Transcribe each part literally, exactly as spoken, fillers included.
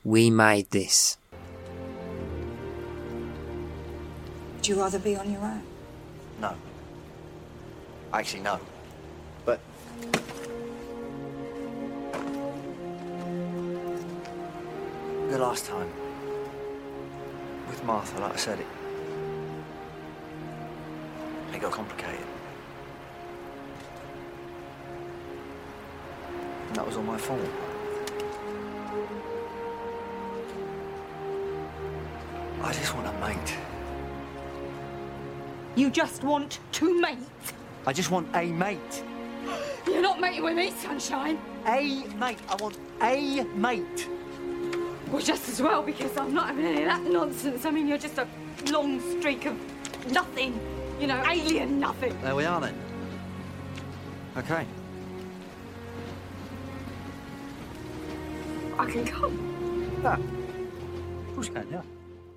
We made this. Would you rather be on your own? No. Actually, no. But... the last time, with Martha, like I said, it... it got complicated. And that was all my fault. I just want a mate. You just want to mate? I just want a mate. You're not mating with me, sunshine. A mate. I want a mate. Well, just as well, because I'm not having any of that nonsense. I mean, you're just a long streak of nothing. You know, alien nothing. There we are then. Okay. I can come. Yeah. Of course you can, yeah.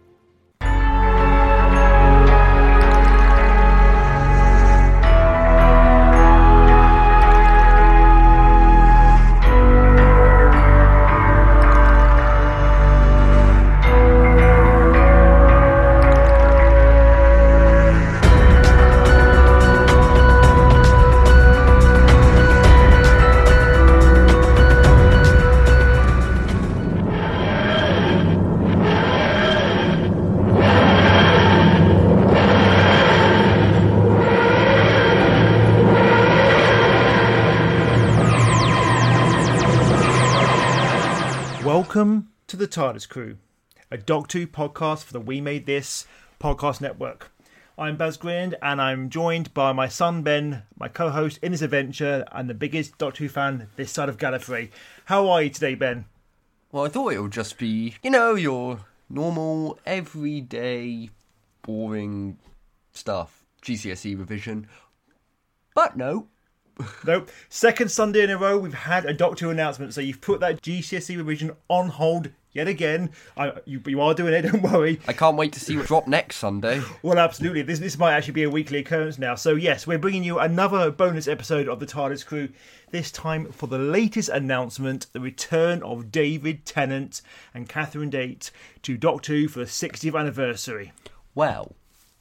Welcome to the TARDIS Crew, a Doctor Who podcast for the We Made This podcast network. I'm Baz Grind, and I'm joined by my son Ben, my co-host in this adventure, and the biggest Doctor Who fan this side of Gallifrey. How are you today, Ben? Well, I thought it would just be, you know, your normal, everyday, boring stuff. G C S E revision. But no. Nope. Second Sunday in a row, we've had a Doctor Who announcement. So you've put that G C S E revision on hold yet again. I, you, you are doing it, don't worry. I can't wait to see what drop next Sunday. Well, absolutely. This this might actually be a weekly occurrence now. So yes, we're bringing you another bonus episode of the TARDIS Crew. This time for the latest announcement, the return of David Tennant and Catherine Tate to Doctor Who for the sixtieth anniversary. Well,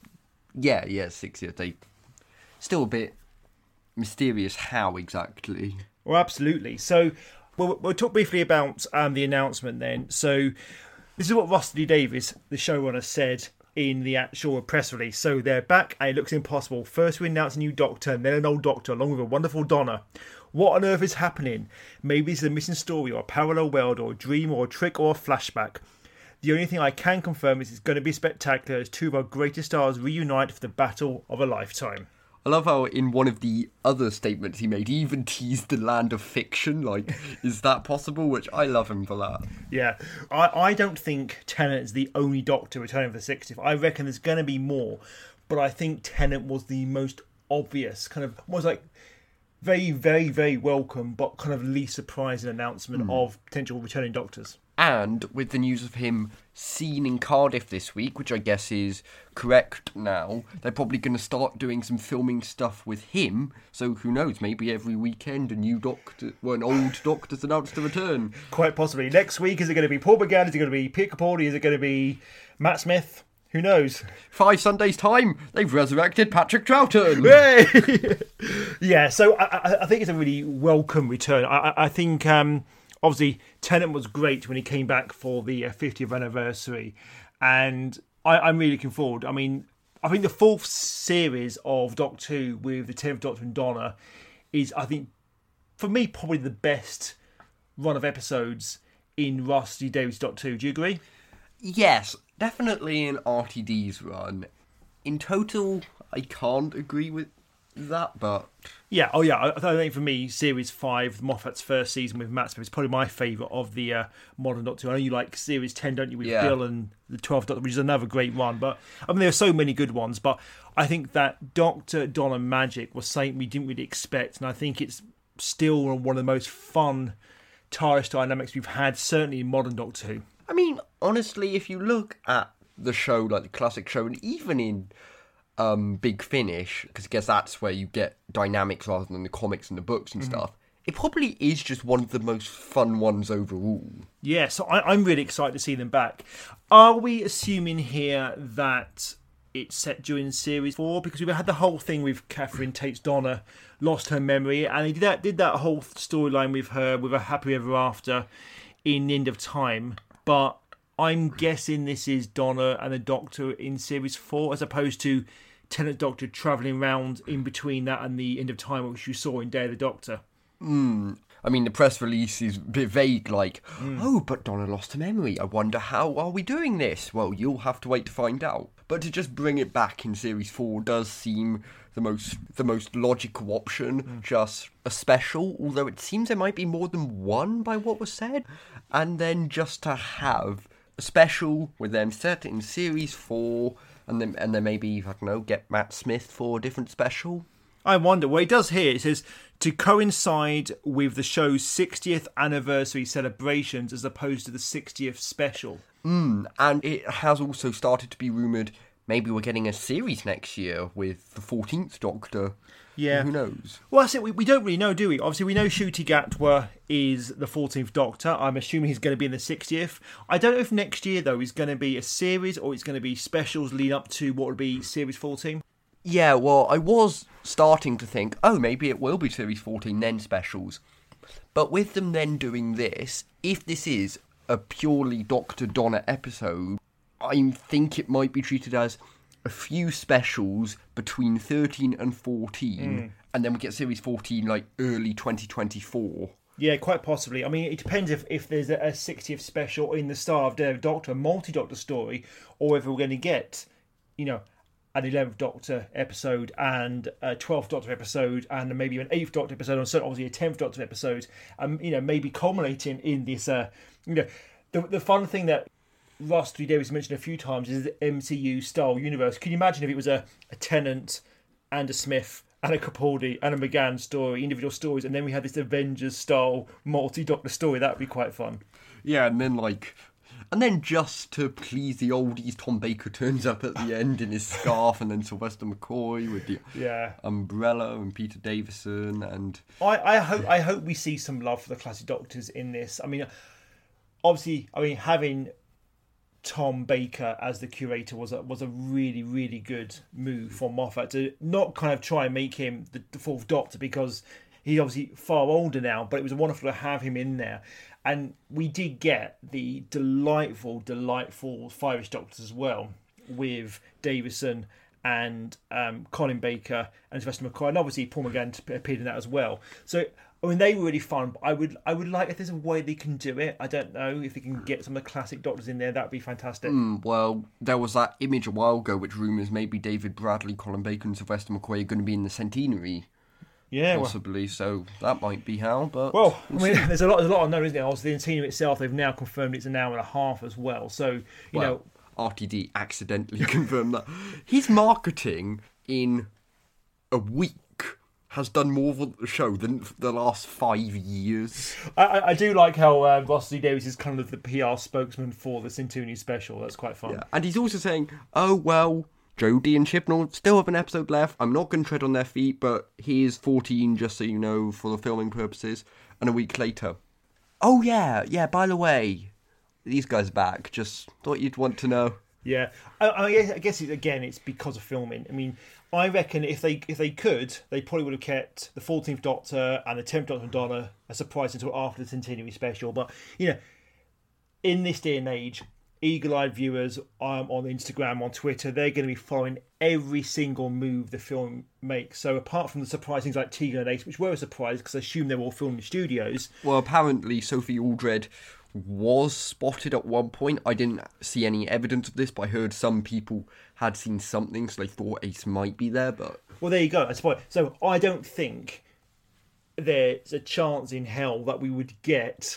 yeah, yeah, sixtieth. They still a bit mysterious how exactly. Well, absolutely. So we'll, we'll talk briefly about um, the announcement then. So this is what Rusty Davies, the showrunner, said in the actual press release. So they're back and it looks impossible. First we announce a new Doctor and then an old Doctor along with a wonderful Donna. What on earth is happening? Maybe it's a missing story or a parallel world or a dream or a trick or a flashback. The only thing I can confirm is it's going to be spectacular as two of our greatest stars reunite for the battle of a lifetime. I love how in one of the other statements he made, he even teased the land of fiction. Like, is that possible? Which I love him for that. Yeah. I, I don't think Tennant is the only Doctor returning for the sixtieth. I reckon there's going to be more. But I think Tennant was the most obvious, kind of, was like very, very, very welcome, but kind of least surprising announcement mm. of potential returning Doctors. And with the news of him seen in Cardiff this week, which I guess is correct now, they're probably going to start doing some filming stuff with him. So who knows, maybe every weekend a new Doctor, well, an old Doctor's announced to return. Quite possibly. Next week, is it going to be Paul McGann? Is it going to be Peter Capaldi? Is it going to be Matt Smith? Who knows? Five Sundays' time, they've resurrected Patrick Troughton. Hey! Yeah, so I, I think it's a really welcome return. I, I think... Um, Obviously, Tennant was great when he came back for the fiftieth anniversary, and I, I'm really looking forward. I mean, I think the fourth series of Doctor Who with the tenth Doctor and Donna is, I think, for me, probably the best run of episodes in Rusty Davies' Doctor Who. Do you agree? Yes, definitely in R T D's run. In total, I can't agree with that, but... Yeah, oh yeah, I, I think for me, Series five, Moffat's first season with Matt Smith, is probably my favourite of the uh, modern Doctor Who. I know you like Series ten, don't you, with yeah. Bill and the twelfth Doctor, which is another great run. But I mean, there are so many good ones, but I think that Doctor Donna magic was something we didn't really expect, and I think it's still one of the most fun TARDIS dynamics we've had, certainly in modern Doctor Who. I mean, honestly, if you look at the show, like the classic show, and even in um, Big Finish, because I guess that's where you get dynamics rather than the comics and the books and mm-hmm. stuff, it probably is just one of the most fun ones overall. Yeah, so I, I'm really excited to see them back. Are we assuming here that it's set during series four? Because we had the whole thing with Catherine Tate's Donna lost her memory, and he did that, did that whole storyline with her, with a happy ever after in The End of Time. But I'm guessing this is Donna and the Doctor in series four, as opposed to Tenant Doctor travelling around in between that and The End of Time, which you saw in Day of the Doctor. Mm. I mean, the press release is a bit vague, like, mm. oh, but Donna lost her memory. I wonder how are we doing this? Well, you'll have to wait to find out. But to just bring it back in series four does seem the most the most logical option. Mm. Just a special, although it seems there might be more than one by what was said. And then just to have a special with them set in series four, and then and then maybe, I don't know, get Matt Smith for a different special. I wonder. Well, it does here. It says to coincide with the show's sixtieth anniversary celebrations as opposed to the sixtieth special. Mm, and it has also started to be rumoured maybe we're getting a series next year with the fourteenth Doctor. Yeah. Who knows? Well, that's it. We, we don't really know, do we? Obviously, we know Ncuti Gatwa is the fourteenth Doctor. I'm assuming he's going to be in the sixtieth. I don't know if next year, though, is going to be a series or it's going to be specials lead up to what would be series fourteen. Yeah, well, I was starting to think, oh, maybe it will be series fourteen, then specials. But with them then doing this, if this is a purely Doctor Donna episode, I think it might be treated as a few specials between thirteen and fourteen, mm. and then we get series fourteen like early twenty twenty-four. Yeah, quite possibly. I mean, it depends if, if there's a sixtieth special in the Star of Day of Doctor, a multi-Doctor story, or whether we're going to get, you know, an eleventh Doctor episode and a twelfth Doctor episode and maybe an eighth Doctor episode and so obviously a tenth Doctor episode, um, you know, maybe culminating in this, uh, you know, the the fun thing that Rusty Davies mentioned a few times is the M C U style universe. Can you imagine if it was a, a Tennant and a Smith and a Capaldi and a McGann story, individual stories, and then we had this Avengers style multi-Doctor story? That would be quite fun. Yeah, and then like... And then just to please the oldies, Tom Baker turns up at the end in his scarf, and then Sylvester McCoy with the yeah. umbrella, and Peter Davison, and I, I hope I hope we see some love for the classic Doctors in this. I mean, obviously, I mean having Tom Baker as the curator was a, was a really really good move from Moffat to not kind of try and make him the, the fourth Doctor, because he's obviously far older now, but it was wonderful to have him in there. And we did get the delightful, delightful Five-ish Doctors as well, with Davison and um, Colin Baker and Sylvester McCoy, and obviously Paul McGann appeared in that as well. So, I mean, they were really fun. But I would, I would like if there's a way they can do it. I don't know if they can get some of the classic Doctors in there. That would be fantastic. Mm, well, there was that image a while ago, which rumours maybe David Bradley, Colin Baker, and Sylvester McCoy are going to be in the Centenary. Yeah, possibly. Well, so that might be how. But well, we'll I mean, there's a lot, there's a lot unknown, isn't there? Also, the Centenary itself, they've now confirmed it's an hour and a half as well. So you well, know, R T D accidentally confirmed that his marketing in a week has done more for the show than the last five years. I, I do like how uh, Ross D. Davies is kind of the P R spokesman for the Centenary special. That's quite fun. Yeah. And he's also saying, "Oh well, Jodie and Chibnall still have an episode left. I'm not going to tread on their feet, but he is fourteen, just so you know, for the filming purposes." And a week later, "Oh yeah, yeah, by the way, these guys are back. Just thought you'd want to know." Yeah, I, I guess, I guess it, again, it's because of filming. I mean, I reckon if they if they could, they probably would have kept the fourteenth Doctor and the tenth Doctor and Donna a surprise until after the Centenary special. But, you know, in this day and age, eagle-eyed viewers um, on Instagram, on Twitter, they're going to be following every single move the film makes. So apart from the surprise things like Tegan and Ace, which were a surprise because I assume they were all filmed in studios. Well, apparently Sophie Aldred was spotted at one point. I didn't see any evidence of this, but I heard some people had seen something, so they thought Ace might be there. But well, there you go. I suppose. So I don't think there's a chance in hell that we would get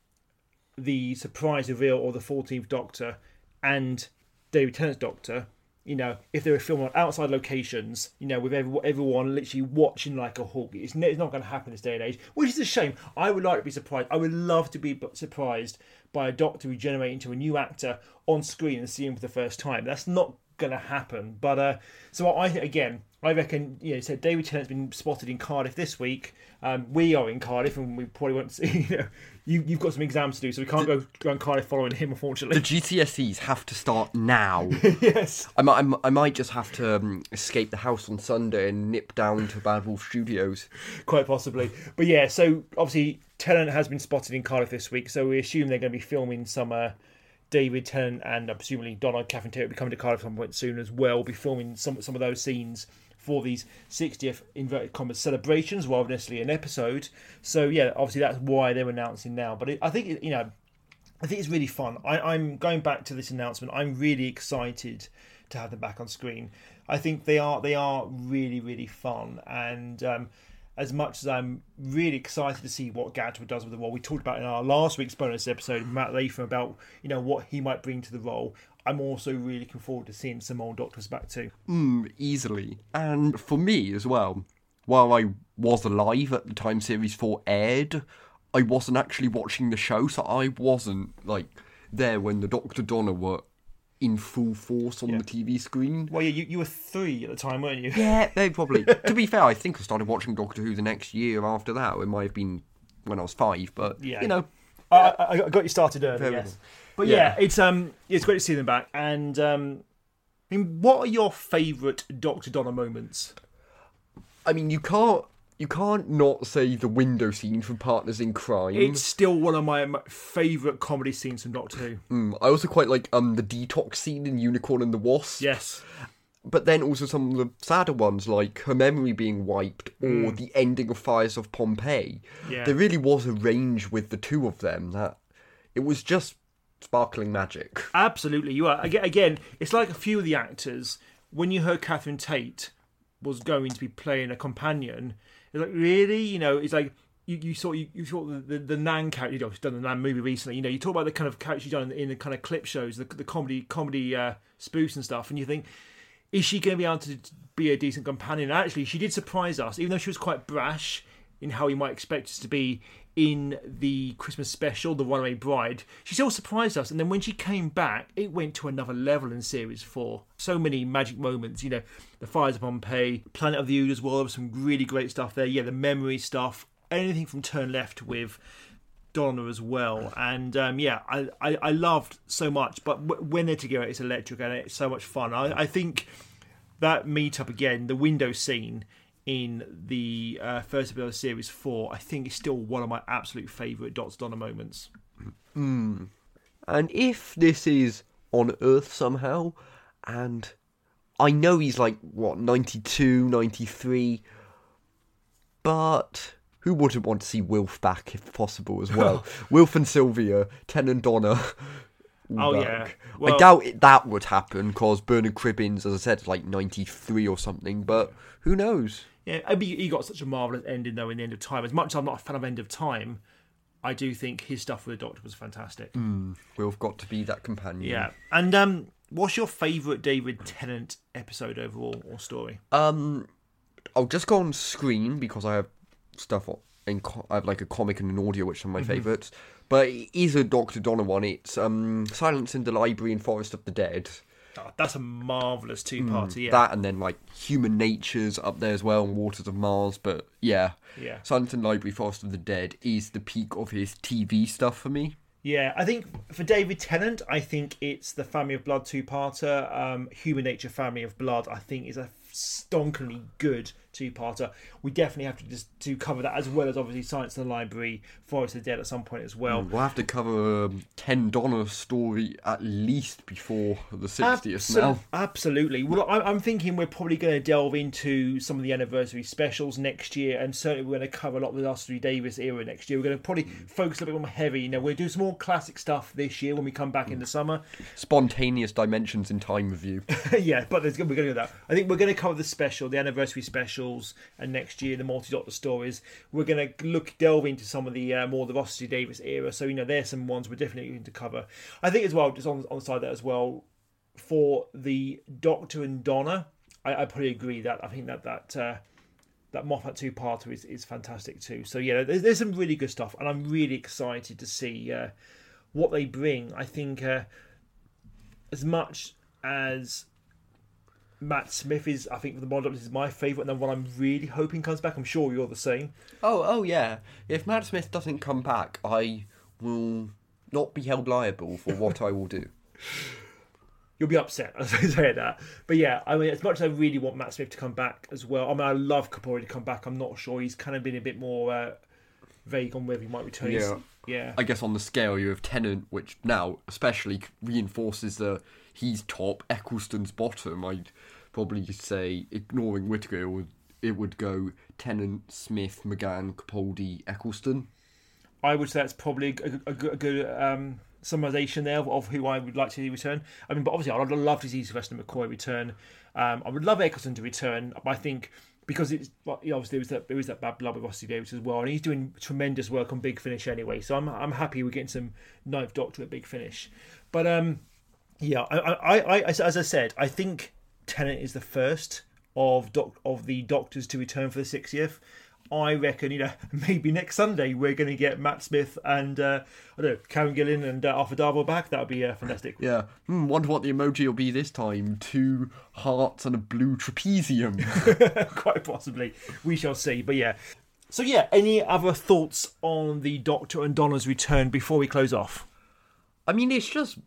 the surprise reveal or the fourteenth Doctor and David Tennant's Doctor, you know, if they were filming on outside locations, you know, with every, everyone literally watching like a hawk. It's, it's not going to happen this day and age, which is a shame. I would like to be surprised. I would love to be surprised by a Doctor regenerating into a new actor on screen and see him for the first time. That's not going to happen. But, uh, so I, again, I reckon, you know, so David Tennant's been spotted in Cardiff this week. Um, we are in Cardiff, and we probably won't see. You know, you, you've got some exams to do, so we can't go go in Cardiff following him, unfortunately. The G C S Es have to start now. Yes, I might, I might- I might just have to um, escape the house on Sunday and nip down to Bad Wolf Studios. quite possibly. But yeah, so obviously Tennant has been spotted in Cardiff this week, so we assume they're going to be filming some. Uh, David Tennant and uh, presumably Donna Catherine Tate will be coming to Cardiff at some point soon as well. We'll be filming some some of those scenes for these sixtieth inverted commas celebrations rather than necessarily an episode. So yeah, obviously that's why they're announcing now. But it, I think it, you know, I think it's really fun. I, I'm going back to this announcement. I'm really excited to have them back on screen. I think they are they are really really fun, and um, as much as I'm really excited to see what Gatwa does with the role, we talked about in our last week's bonus episode, Matt Latham, about you know what he might bring to the role. I'm also really looking forward to seeing some old Doctors back too. Mm, easily. And for me as well, while I was alive at the time Series four aired, I wasn't actually watching the show, so I wasn't like there when the Doctor Donna were in full force on Yeah. the T V screen. Well, yeah, you, you were three at the time, weren't you? Yeah, they probably. To be fair, I think I started watching Doctor Who the next year after that. It might have been when I was five, but Yeah. you know. I, I I got you started early, Very yes. well. But Yeah. yeah, it's um it's great to see them back. And um, I mean, what are your favourite Doctor Donna moments? I mean, you can't you can't not say the window scene from Partners in Crime. It's still one of my m- favourite comedy scenes from Doctor Who. Mm, I also quite like um the detox scene in Unicorn and the Wasp. Yes. But then also some of the sadder ones, like her memory being wiped or Mm. the ending of Fires of Pompeii. Yeah. There really was a range with the two of them that it was just sparkling magic. Absolutely, you are. Again, again, it's like a few of the actors, when you heard Catherine Tate was going to be playing a companion, it's like, really? You know, it's like, you, you saw you, you saw the, the, the Nan character, you know, she's done the Nan movie recently, you know, you talk about the kind of character she's done in, in the kind of clip shows, the, the comedy comedy uh, spoofs and stuff, and you think, is she going to be able to be a decent companion? And actually, she did surprise us, even though she was quite brash in how you might expect us to be in the Christmas special, The Runaway Bride. She still surprised us, and then when she came back, it went to another level in Series four. So many magic moments, you know, the Fires of Pompeii, Planet of the Ood as well, there was some really great stuff there. Yeah, the memory stuff, anything from Turn Left with Donna as well. And um, yeah, I, I, I loved so much, but w- when they're together, it's electric and it's so much fun. I, I think that meet-up again, the window scene in the uh, first episode of Series four, I think is still one of my absolute favourite Doctor Donna moments. Mm. And if this is on Earth somehow, and I know he's like, what, ninety-two, ninety-three, but who wouldn't want to see Wilf back if possible as well? Wilf and Sylvia, Ten and Donna. all Oh, back. yeah. Well- I doubt it, that would happen, because Bernard Cribbins, as I said, is like ninety-three or something, but who knows? Yeah, I mean, he got such a marvellous ending, though, in The End of Time. As much as I'm not a fan of End of Time, I do think his stuff with the Doctor was fantastic. Mm, Wilf got to be that companion. Yeah. And um, what's your favourite David Tennant episode overall, or story? Um, I'll just go on screen because I have stuff on. In co- I have like a comic and an audio, which are my Mm-hmm. favourites. But it is a Doctor Donna one. It's um, Silence in the Library and Forest of the Dead. Oh, that's a marvellous two-parter, yeah. That and then like Human Nature's up there as well, and Waters of Mars. But yeah, Yeah. Silence in the Library, Forest of the Dead is the peak of his T V stuff for me. Yeah, I think for David Tennant, I think it's the Family of Blood two-parter. Um, Human Nature, Family of Blood, I think is a stonkingly good two-parter. We definitely have to just to cover that, as well as obviously Silence in the Library, Forest of the Dead at some point as well. We'll have to cover um, Ten Donna story at least before the sixtieth Absol- now. Absolutely. Well, I- I'm thinking we're probably going to delve into some of the anniversary specials next year, and certainly we're going to cover a lot of the Russell T Davies era next year. We're going to probably focus a little bit more heavy. You know, we'll do some more classic stuff this year when we come back in the summer. Spontaneous Dimensions in Time review. Yeah, but there's, we're going to do that. I think we're going to cover the special, the anniversary specials, and next year the multi-doctor stories. We're going to look delve into some of the uh, more the Russell T Davies era. So you know, there's some ones we're definitely going to cover. I think as well, just on on the side of that as well, for the Doctor and Donna, I, I probably agree that I think that that uh, that Moffat two-parter is, is fantastic too. So yeah, there's, there's some really good stuff, and I'm really excited to see uh, what they bring. I think uh, as much as Matt Smith is, I think, for the modern Doctors, is my favourite, and the one I'm really hoping comes back. I'm sure you're the same. Oh, oh yeah. If Matt Smith doesn't come back, I will not be held liable for what I will do. You'll be upset as I say that. But yeah, I mean, as much as I really want Matt Smith to come back as well, I mean, I love Capaldi to come back. I'm not sure. He's kind of been a bit more uh, vague on whether he might return. Yeah. He's, yeah. I guess on the scale, you have Tennant, which now especially reinforces the he's top, Eccleston's bottom. I'd probably say, ignoring Whittaker, it would, it would go Tennant, Smith, McGann, Capaldi, Eccleston. I would say that's probably a, a, a good um, summarisation there of, of who I would like to see return. I mean, but obviously, I'd love to see Sylvester McCoy return. Um, I would love Eccleston to return. I think because it's well, you know, obviously there was that there was that bad blood with Rusty Davies as well, and he's doing tremendous work on Big Finish anyway. So I'm I'm happy we're getting some Ninth Doctor at Big Finish. But um, yeah, I, I, I as I said, I think Tennant is the first of doc, of the Doctors to return for the sixtieth. I reckon, you know, maybe next Sunday we're going to get Matt Smith and, uh, I don't know, Karen Gillan and uh, Arthur Darvill back. That would be uh, fantastic. Yeah. Hmm, wonder what the emoji will be this time. Two hearts and a blue trapezium. Quite possibly. We shall see. But yeah. So yeah, any other thoughts on the Doctor and Donna's return before we close off? I mean, it's just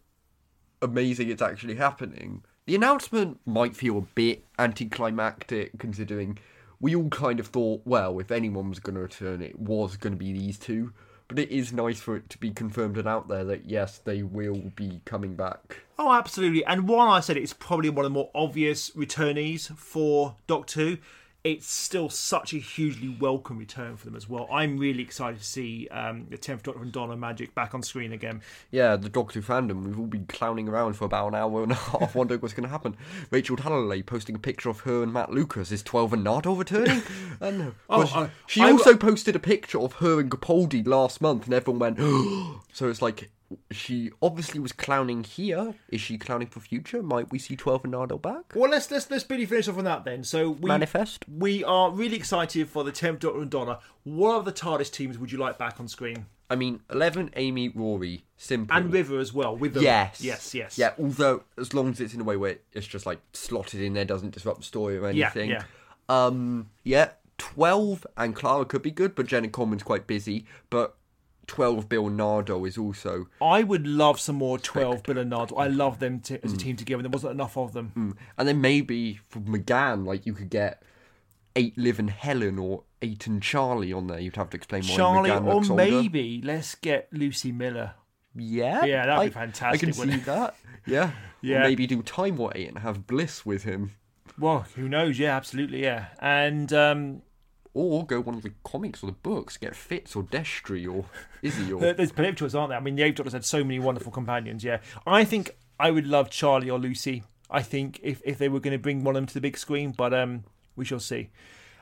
amazing it's actually happening. The announcement might feel a bit anticlimactic considering we all kind of thought, well, if anyone was going to return, it was going to be these two. But it is nice for it to be confirmed and out there that, yes, they will be coming back. Oh, absolutely. And while I said it's probably one of the more obvious returnees for Doctor Who, it's still such a hugely welcome return for them as well. I'm really excited to see um, the tenth Doctor and Donna Magic back on screen again. Yeah, the Doctor Who fandom, we've all been clowning around for about an hour and a half wondering what's going to happen. Rachel Talalay posting a picture of her and Matt Lucas. Is twelve and Nardole returning? And oh, she, uh, she I, also posted a picture of her and Capaldi last month and everyone went, oh. So it's like, she obviously was clowning here. Is she clowning for future? Might we see twelve and Nardole back? Well, let's let's let's really finish off on that then. So we Manifest. We are really excited for the tenth Doctor and Donna. What other TARDIS teams would you like back on screen? I mean, Eleven, Amy, Rory, simple, and River as well. With them. Yes, yes, yes. Yeah, although as long as it's in a way where it's just like slotted in there, doesn't disrupt the story or anything. Yeah, yeah. Um, yeah. Twelve and Clara could be good, but Jenna Coleman's quite busy. But twelve Bill Nardole is also. I would love some more twelve Bill and Nardole. I love them to, as a team together. There wasn't enough of them. Mm. And then maybe for McGann, like you could get eight Liv and Helen or eight and Charlie on there. You'd have to explain why Charlie, McGann or looks older. maybe let's get Lucy Miller. Yeah, yeah, that'd I, be fantastic. I can see wouldn't it? that. Yeah, yeah. Or maybe do Time War eight and have Bliss with him. Well, who knows? Yeah, absolutely. Yeah, and. Um, Or go one of the comics or the books, get Fitz or Destry or Izzy or... There's plenty of choices, aren't there? I mean, the Eighth Doctor's had so many wonderful companions, yeah. I think I would love Charlie or Lucy, I think, if, if they were going to bring one of them to the big screen, but um, we shall see.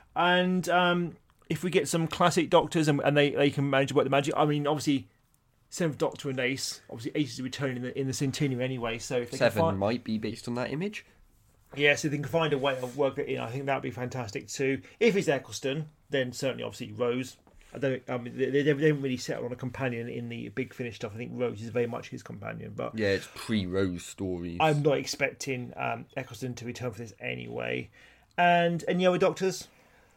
And um, if we get some classic Doctors and, and they, they can manage to work the magic, I mean, obviously, Seventh Doctor and Ace, obviously Ace is returning in the, in the Centennial anyway, so if they Seven can find... might be based on that image. Yeah, so they can find a way of working it in. I think that would be fantastic too. If it's Eccleston, then certainly, obviously, Rose. I don't. I mean, they, they didn't really settle on a companion in the Big Finish stuff. I think Rose is very much his companion, but yeah, it's pre-Rose stories. I'm not expecting um, Eccleston to return for this anyway. And any other Doctors?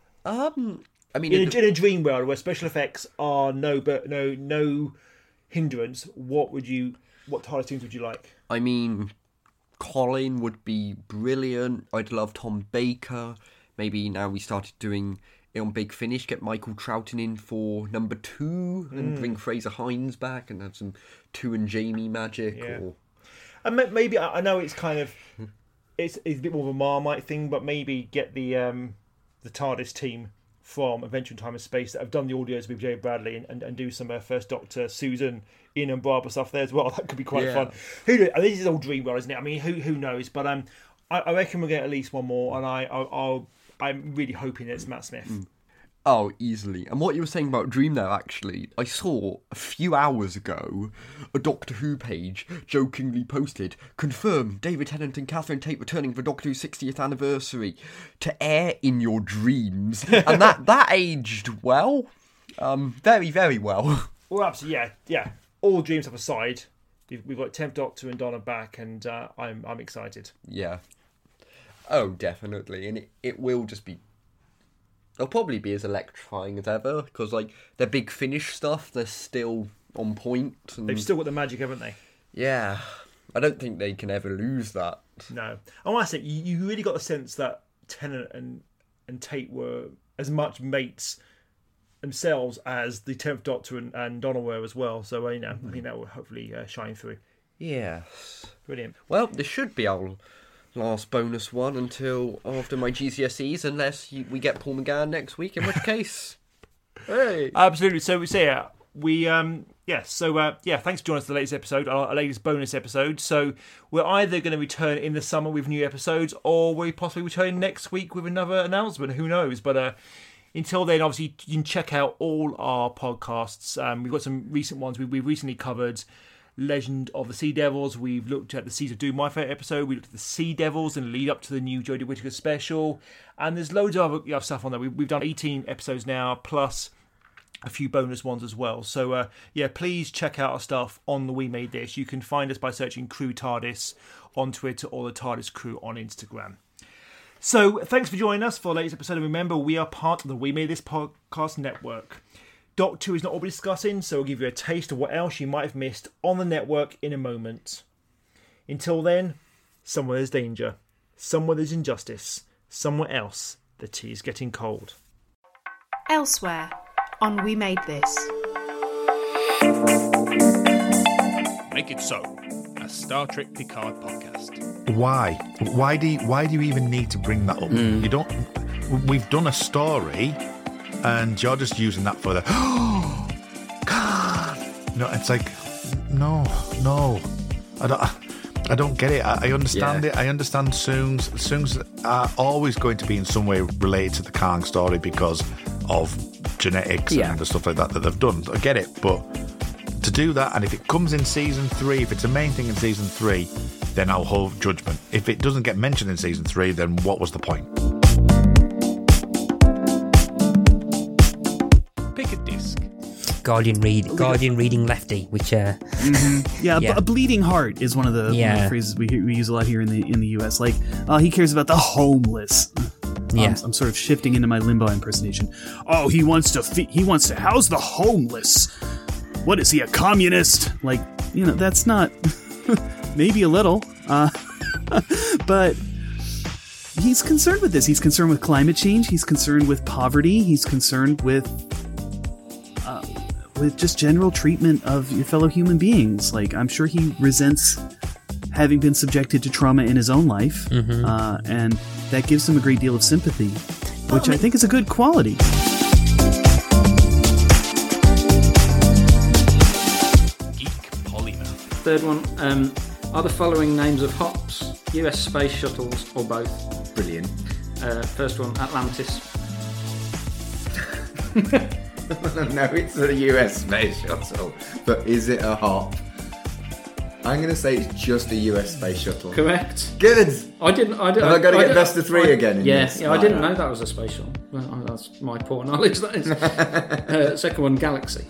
Um, I mean, in, it, a, in a dream world where special effects are no, but no, no hindrance. What would you? What TARDIS teams would you like? I mean, Colin would be brilliant. I'd love Tom Baker. Maybe now we started doing it on Big Finish, get Michael Troughton in for number two and mm. bring Fraser Hines back and have some two and Jamie magic. Yeah. Or... And maybe, I know it's kind of, it's, it's a bit more of a Marmite thing, but maybe get the um, the TARDIS team from Adventure in Time and Space that have done the audios with Jay Bradley and, and, and do some uh, First Doctor, Susan, Ian and Barbara stuff there as well. That could be quite yeah. fun. Who knows? This is all dream world, isn't it? I mean, who who knows? But um, I, I reckon we'll get at least one more, and I I'll, I'll I'm really hoping it's Matt Smith. Mm. Oh, easily. And what you were saying about Dream there, actually, I saw a few hours ago a Doctor Who page jokingly posted, confirm David Tennant and Catherine Tate returning for Doctor Who's sixtieth anniversary to air in your dreams. And that, that aged well. Um, very, very well. Well, absolutely, yeah, yeah. All dream stuff aside, we've got tenth Doctor and Donna back, and uh, I'm I'm excited. Yeah. Oh, definitely. And it, it will just be... They'll probably be as electrifying as ever, because, like, their Big Finish stuff, they're still on point. And... They've still got the magic, haven't they? Yeah. I don't think they can ever lose that. No. I want to say, you, you really got the sense that Tennant and, and Tate were as much mates themselves as the tenth Doctor and, and Donna were as well. So, uh, you know, mm-hmm. I think that will hopefully uh, shine through. Yes. Brilliant. Well, this should be our last bonus one until after my G C S Es, unless you, we get Paul McGann next week, in which case... hey! Absolutely. So, we say, uh, we... um yeah, so, uh, yeah, thanks for joining us for the latest episode, our, our latest bonus episode. So, we're either going to return in the summer with new episodes, or we possibly return next week with another announcement. Who knows? But, uh, until then, obviously, you can check out all our podcasts. Um, we've got some recent ones. We, we've recently covered Legend of the Sea Devils. We've looked at the Seas of Doom, my favourite episode. We looked at the Sea Devils and lead up to the new Jodie Whittaker special. And there's loads of other, other stuff on there. We, we've done eighteen episodes now, plus a few bonus ones as well. So, uh, yeah, please check out our stuff on the We Made This. You can find us by searching Crew TARDIS on Twitter or the TARDIS Crew on Instagram. So, thanks for joining us for the latest episode. And remember, we are part of the We Made This podcast network. Doctor Who is not what we're discussing, so we'll give you a taste of what else you might have missed on the network in a moment. Until then, somewhere there's danger, somewhere there's injustice, somewhere else the tea is getting cold. Elsewhere on We Made This. Make It So, a Star Trek Picard podcast. Why? Why do you, why do you even need to bring that up? Mm. You don't. We've done a story, and you're just using that for the. Oh God! No, it's like, no, no. I don't. I don't get it. I, I understand yeah. it. I understand Soongs. Soongs are always going to be in some way related to the Kang story because of genetics yeah. and the stuff like that that they've done. I get it, but to do that, and if it comes in season three, if it's a main thing in season three, then I'll hold judgment. If it doesn't get mentioned in season three, then what was the point? Pick a disc. Guardian read, Guardian reading lefty, which uh, mm-hmm. yeah, yeah. A bleeding heart is one of the, yeah. one of the phrases we we use a lot here in the in the U S. Like, uh, he cares about the homeless. Yeah, um, I'm sort of shifting into my Limbo impersonation. Oh, he wants to fe- he wants to house the homeless. What is he, a communist? Like, you know, that's not. Maybe a little, uh, but he's concerned with this. He's concerned with climate change. He's concerned with poverty. He's concerned with uh, with just general treatment of your fellow human beings. Like, I'm sure he resents having been subjected to trauma in his own life, mm-hmm. uh, and that gives him a great deal of sympathy, which I think is a good quality. Third one, um, are the following names of hops U S space shuttles or both? Brilliant. Uh, first one, Atlantis. No, it's a U S space shuttle, but is it a hop? I'm going to say it's just a U S space shuttle. Correct. Good. I didn't. I didn't. Have I got to I get best of three I, again? In yeah, this? yeah. I didn't know that was a space shuttle. Well, that's my poor knowledge. That is. uh, second one, Galaxy.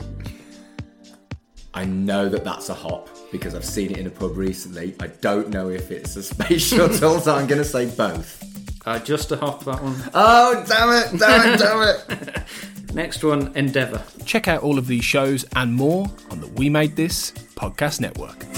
I know that that's a hop because I've seen it in a pub recently. I don't know if it's a space shuttle, so I'm going to say both. Uh, just a hop, that one. Oh, damn it, damn it, damn it. Next one, Endeavour. Check out all of these shows and more on the We Made This podcast network.